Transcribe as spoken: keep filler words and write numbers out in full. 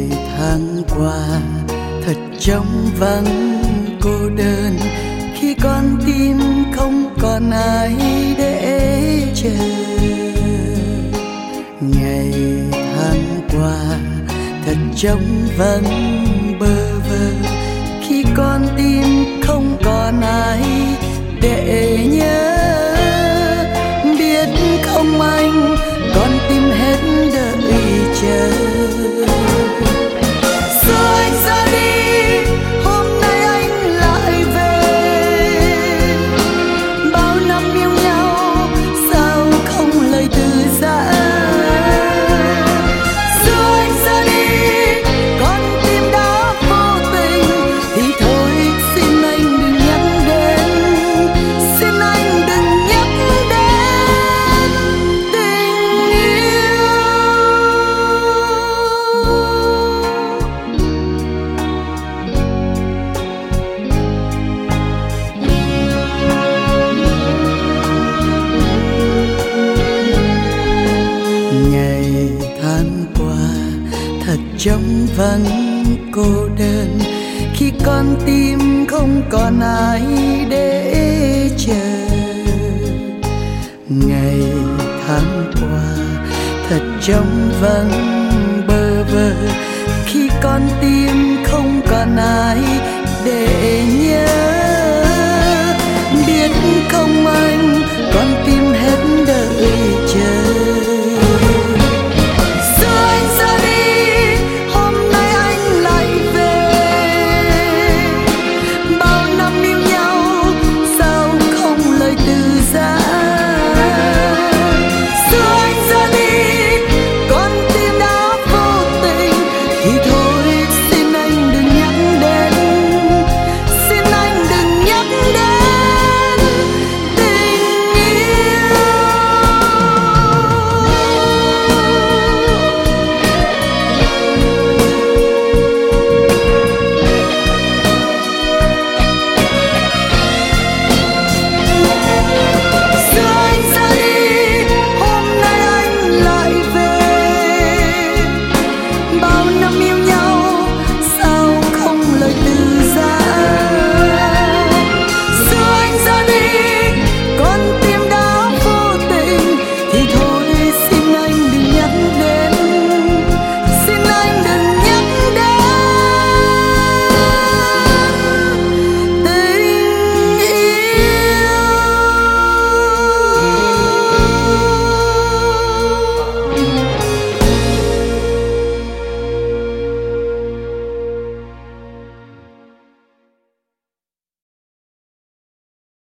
tháng qua thật trống vắng cô đơn, khi con tim không còn ai để chờ. Ngày tháng qua thật trống vắng bơ vơ, khi con tim không còn ai để nhớ. Biết không anh, con tim hết đợi chờ. Giờ anh ra đi, hôm nay anh lại về. Bao năm yêu nhau, sao không lời từ giã. Giờ anh ra đi, con tim đã vô tình, thì thôi xin anh đừng nhắc đến, xin anh đừng nhắc đến tình yêu. Ngày tháng qua thật trống vắng cô đơn, khi con tim không còn ai để chờ. Ngày tháng qua thật trống vắng bơ vơ, khi con tim không còn ai